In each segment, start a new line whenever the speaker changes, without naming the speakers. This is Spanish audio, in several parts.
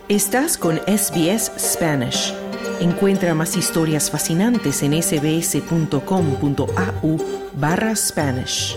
Estás con SBS Spanish. Encuentra más historias fascinantes en sbs.com.au/Spanish.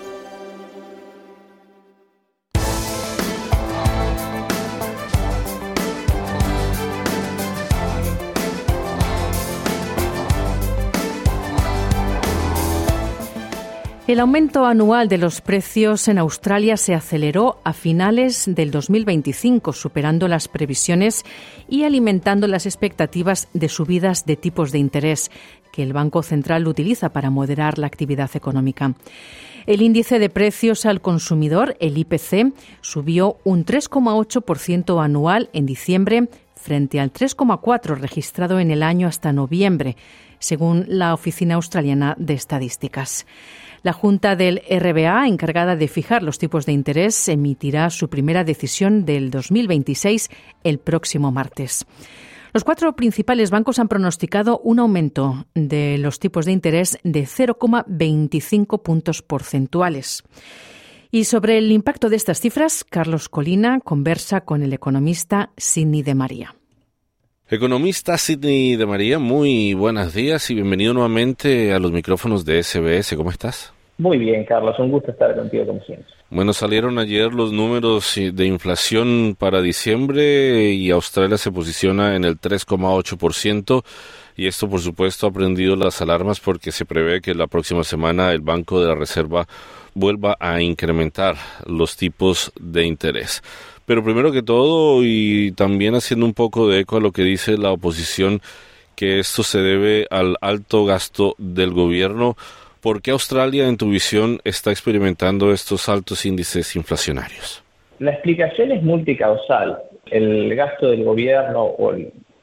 El aumento anual de los precios en Australia se aceleró a finales del 2025, superando las previsiones y alimentando las expectativas de subidas de tipos de interés que el Banco Central utiliza para moderar la actividad económica. El índice de precios al consumidor, el IPC, subió un 3,8% anual en diciembre frente al 3,4% registrado en el año hasta noviembre, según la Oficina Australiana de Estadísticas. La Junta del RBA, encargada de fijar los tipos de interés, emitirá su primera decisión del 2026 el próximo martes. Los 4 principales bancos han pronosticado un aumento de los tipos de interés de 0,25 puntos porcentuales. Y sobre el impacto de estas cifras, Carlos Colina conversa con el economista Sidney de María.
Economista Sidney de María, muy buenos días y bienvenido nuevamente a los micrófonos de SBS. ¿Cómo estás?
Muy bien, Carlos. Un gusto estar contigo como siempre.
Bueno, salieron ayer los números de inflación para diciembre y Australia se posiciona en el 3,8%. Y esto, por supuesto, ha prendido las alarmas porque se prevé que la próxima semana el Banco de la Reserva vuelva a incrementar los tipos de interés. Pero primero que todo, y también haciendo un poco de eco a lo que dice la oposición, que esto se debe al alto gasto del gobierno. ¿Por qué Australia, en tu visión, está experimentando estos altos índices inflacionarios?
La explicación es multicausal. El gasto del gobierno o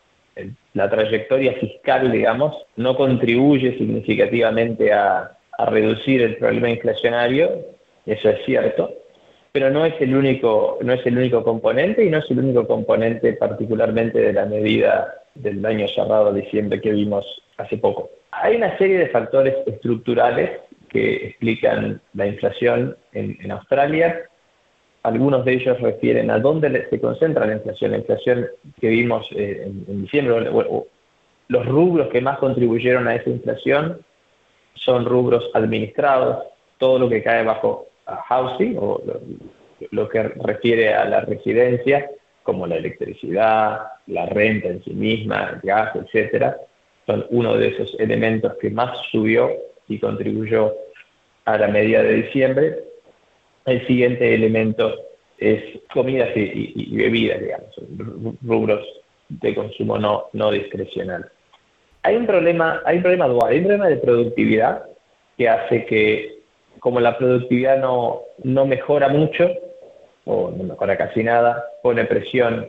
la trayectoria fiscal, digamos, no contribuye significativamente a reducir el problema inflacionario, eso es cierto. Pero no es el único componente y no es el único componente particularmente de la medida del año cerrado de diciembre que vimos hace poco. Hay una serie de factores estructurales que explican la inflación en Australia. Algunos de ellos refieren a dónde se concentra la inflación. La inflación que vimos en diciembre, los rubros que más contribuyeron a esa inflación son rubros administrados, todo lo que cae bajo housing, o lo que refiere a la residencia, como la electricidad, la renta en sí misma, el gas, etcétera, son uno de esos elementos que más subió y contribuyó a la medida de diciembre. El siguiente elemento es comidas y bebidas, digamos, rubros de consumo no discrecional. Hay un problema dual, hay un problema de productividad que hace que, como la productividad no mejora mucho, o no mejora casi nada, pone presión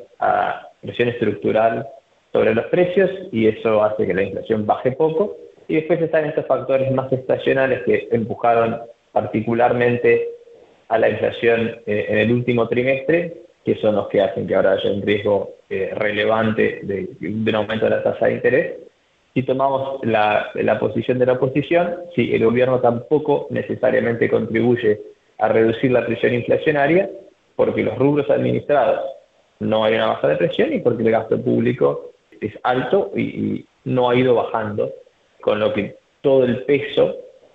estructural sobre los precios y eso hace que la inflación baje poco. Y después están estos factores más estacionales que empujaron particularmente a la inflación en el último trimestre, que son los que hacen que ahora haya un riesgo relevante de un aumento de la tasa de interés. Si tomamos la posición de la oposición, sí, el gobierno tampoco necesariamente contribuye a reducir la presión inflacionaria, porque los rubros administrados no hay una baja de presión y porque el gasto público es alto y no ha ido bajando, con lo que todo el peso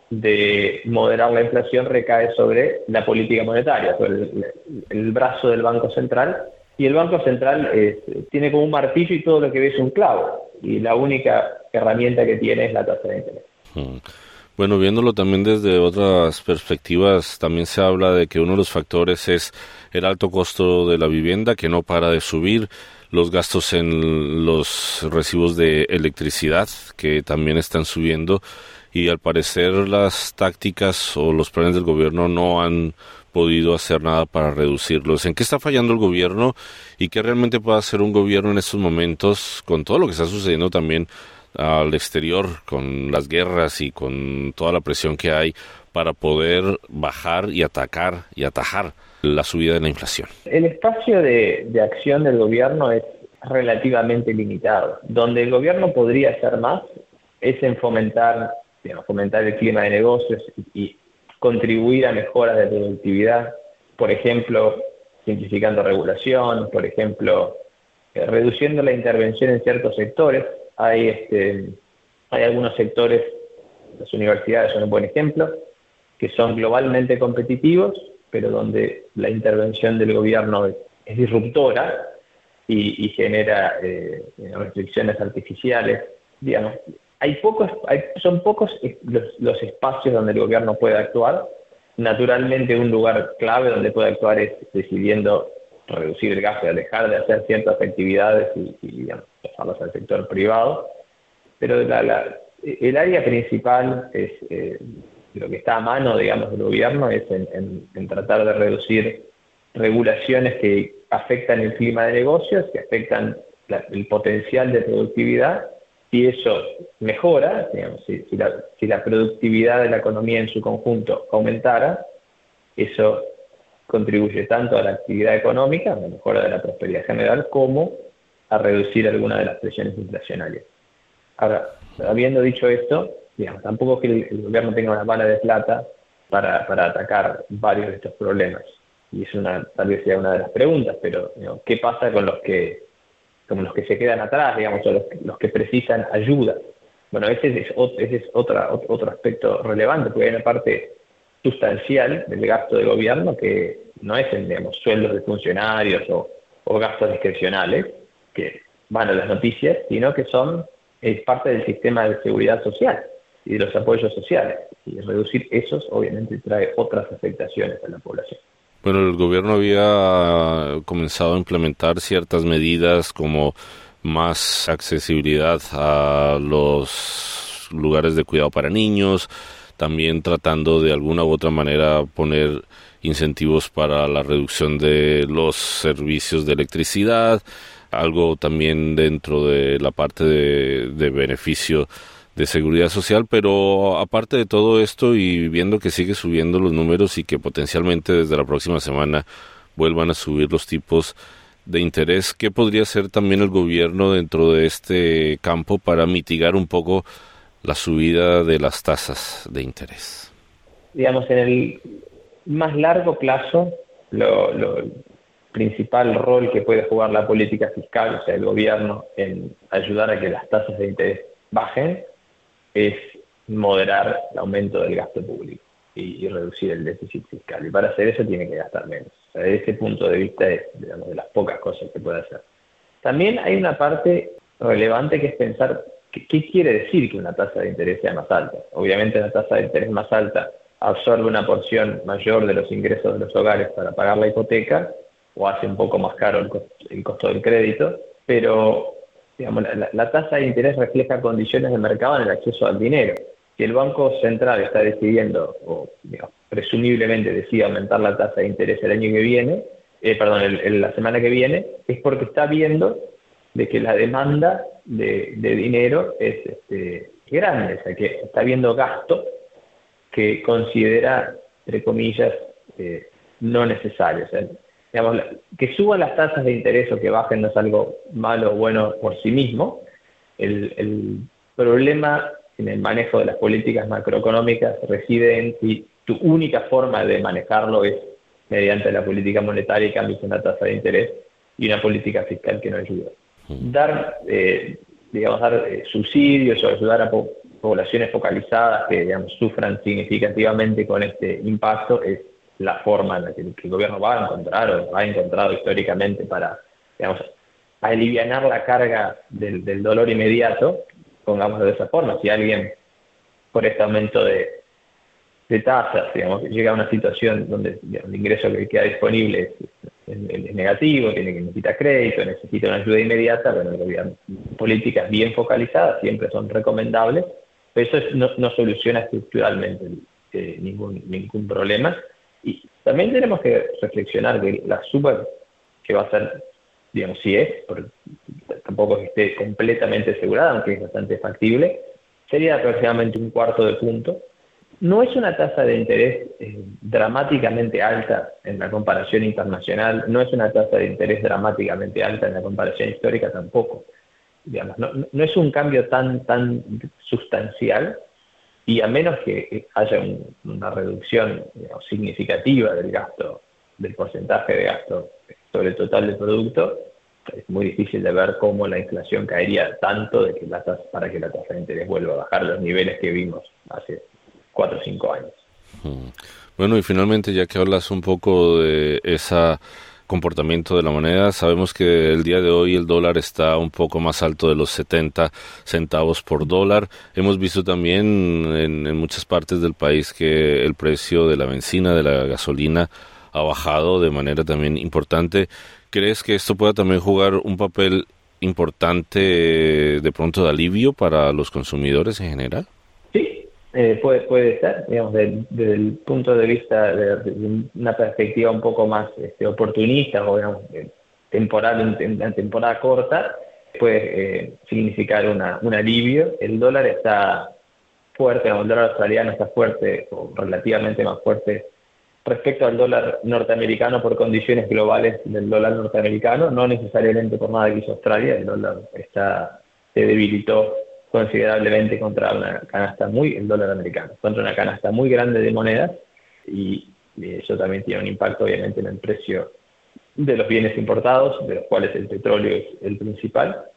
de moderar la inflación recae sobre la política monetaria, sobre el brazo del Banco Central. Y el Banco Central tiene como un martillo y todo lo que ve es un clavo. Y la única herramienta que tiene es la tasa de interés.
Bueno, viéndolo también desde otras perspectivas, también se habla de que uno de los factores es el alto costo de la vivienda, que no para de subir, los gastos en los recibos de electricidad, que también están subiendo, y al parecer las tácticas o los planes del gobierno no han podido hacer nada para reducirlos. ¿En qué está fallando el gobierno y qué realmente puede hacer un gobierno en estos momentos con todo lo que está sucediendo también al exterior, con las guerras y con toda la presión que hay para poder bajar y atacar y atajar la subida de la inflación? El
espacio de acción del gobierno es relativamente limitado. Donde el gobierno podría hacer más es en fomentar el clima de negocios y contribuir a mejoras de productividad, por ejemplo, simplificando regulación, por ejemplo, reduciendo la intervención en ciertos sectores. Hay algunos sectores, las universidades son un buen ejemplo, que son globalmente competitivos, pero donde la intervención del gobierno es disruptora y genera restricciones artificiales. Digamos, son pocos los espacios donde el gobierno puede actuar. Naturalmente, un lugar clave donde puede actuar es decidiendo reducir el gasto, dejar de hacer ciertas actividades y digamos, pasarlas al sector privado. Pero el área principal es lo que está a mano, digamos, del gobierno es en tratar de reducir regulaciones que afectan el clima de negocios, que afectan el potencial de productividad. Si eso mejora, digamos, si la productividad de la economía en su conjunto aumentara, eso contribuye tanto a la actividad económica, a la mejora de la prosperidad general, como a reducir algunas de las presiones inflacionarias. Ahora, habiendo dicho esto, digamos, tampoco es que el gobierno tenga una bala de plata para atacar varios de estos problemas. Y es tal vez sea una de las preguntas, pero digamos, ¿qué pasa con los que se quedan atrás, digamos, o los que precisan ayuda? Bueno, ese es otro aspecto relevante, porque hay una parte sustancial del gasto del gobierno que no es en, digamos, sueldos de funcionarios o gastos discrecionales que van a las noticias, sino que es parte del sistema de seguridad social y de los apoyos sociales. Y reducir esos obviamente trae otras afectaciones a la población.
Bueno, el gobierno había comenzado a implementar ciertas medidas como más accesibilidad a los lugares de cuidado para niños, también tratando de alguna u otra manera poner incentivos para la reducción de los servicios de electricidad, algo también dentro de la parte de beneficio de seguridad social, pero aparte de todo esto y viendo que sigue subiendo los números y que potencialmente desde la próxima semana vuelvan a subir los tipos de interés, ¿qué podría hacer también el gobierno dentro de este campo para mitigar un poco la subida de las tasas de interés?
Digamos, en el más largo plazo, el principal rol que puede jugar la política fiscal, o sea, el gobierno, en ayudar a que las tasas de interés bajen, es moderar el aumento del gasto público y reducir el déficit fiscal. Y para hacer eso tiene que gastar menos. O sea, desde ese punto de vista es, digamos, de las pocas cosas que puede hacer. También hay una parte relevante que es pensar qué quiere decir que una tasa de interés sea más alta. Obviamente una tasa de interés más alta absorbe una porción mayor de los ingresos de los hogares para pagar la hipoteca o hace un poco más caro el costo del crédito, pero digamos, la tasa de interés refleja condiciones de mercado en el acceso al dinero. Si el Banco Central está decidiendo, o digamos, presumiblemente decide aumentar la tasa de interés el año que viene, la semana que viene, es porque está viendo de que la demanda de dinero es grande, o sea, que está viendo gasto que considera, entre comillas, no necesario. O sea, digamos, que suban las tasas de interés o que bajen no es algo malo o bueno por sí mismo. El problema en el manejo de las políticas macroeconómicas reside en si tu única forma de manejarlo es mediante la política monetaria y cambios en la tasa de interés y una política fiscal que no ayuda. Dar subsidios o ayudar a poblaciones focalizadas que, digamos, sufran significativamente con este impacto es la forma en la que el gobierno va a encontrar o ha encontrado históricamente para, digamos, alivianar la carga del dolor inmediato, pongámoslo de esa forma. Si alguien, por este aumento de tasas, digamos, llega a una situación donde, digamos, el ingreso que queda disponible es negativo, necesita crédito, necesita una ayuda inmediata, bueno, el gobierno, políticas bien focalizadas siempre son recomendables, pero eso no soluciona estructuralmente ningún problema. Y también tenemos que reflexionar que la suba que va a ser, digamos, si es, porque tampoco es que esté completamente asegurada, aunque es bastante factible, sería aproximadamente 1/4 punto. No es una tasa de interés dramáticamente alta en la comparación internacional, no es una tasa de interés dramáticamente alta en la comparación histórica tampoco. Digamos, no es un cambio tan sustancial, y a menos que haya una reducción, digamos, significativa del porcentaje de gasto sobre el total del producto, es muy difícil de ver cómo la inflación caería tanto para que la tasa de interés vuelva a bajar los niveles que vimos hace 4 o 5 años.
Bueno, y finalmente, ya que hablas un poco de ese comportamiento de la moneda, sabemos que el día de hoy el dólar está un poco más alto de los 70 centavos por dólar. Hemos visto también en muchas partes del país que el precio de la benzina, de la gasolina, ha bajado de manera también importante. ¿Crees que esto pueda también jugar un papel importante de pronto de alivio para los consumidores en general?
Sí, puede ser, digamos, desde el punto de vista de una perspectiva un poco más oportunista o digamos, temporal, en temporada corta, puede significar un alivio. El dólar está fuerte, el dólar australiano está fuerte o relativamente más fuerte respecto al dólar norteamericano por condiciones globales del dólar norteamericano, no necesariamente por nada que hizo Australia. El dólar se debilitó considerablemente contra el dólar americano, contra una canasta muy grande de monedas, y eso también tiene un impacto obviamente en el precio de los bienes importados, de los cuales el petróleo es el principal,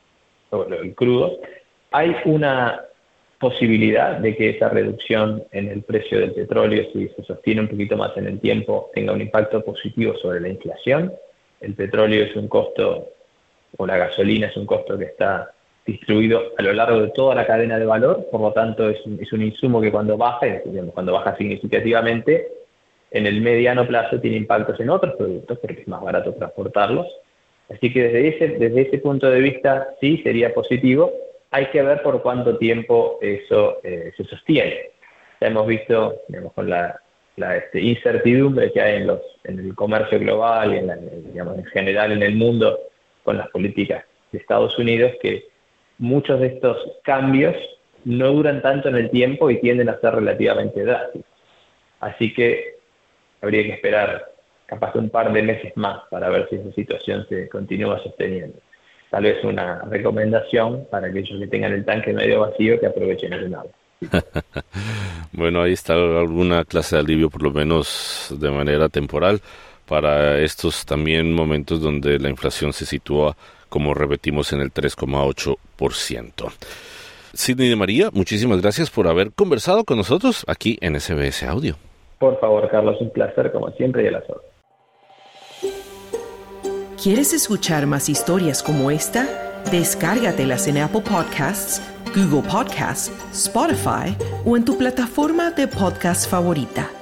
o el crudo. Hay una posibilidad de que esa reducción en el precio del petróleo, si se sostiene un poquito más en el tiempo, tenga un impacto positivo sobre la inflación. El petróleo es un costo, o la gasolina es un costo que está distribuido a lo largo de toda la cadena de valor, por lo tanto es un insumo que cuando baja significativamente, en el mediano plazo tiene impactos en otros productos porque es más barato transportarlos. Así que desde ese punto de vista sí sería positivo. Hay que ver por cuánto tiempo eso se sostiene. Ya hemos visto, digamos, con la incertidumbre que hay en el comercio global y en general en el mundo con las políticas de Estados Unidos, que muchos de estos cambios no duran tanto en el tiempo y tienden a ser relativamente drásticos. Así que habría que esperar capaz un par de meses más para ver si esa situación se continúa sosteniendo. Tal vez una recomendación para aquellos que tengan el tanque medio vacío, que aprovechen el agua.
Bueno, ahí está alguna clase de alivio, por lo menos de manera temporal, para estos también momentos donde la inflación se sitúa, como repetimos, en el 3,8%. Sidney de María, muchísimas gracias por haber conversado con nosotros aquí en SBS Audio.
Por favor, Carlos, un placer como siempre y a las órdenes.
¿Quieres escuchar más historias como esta? Descárgatelas en Apple Podcasts, Google Podcasts, Spotify o en tu plataforma de podcast favorita.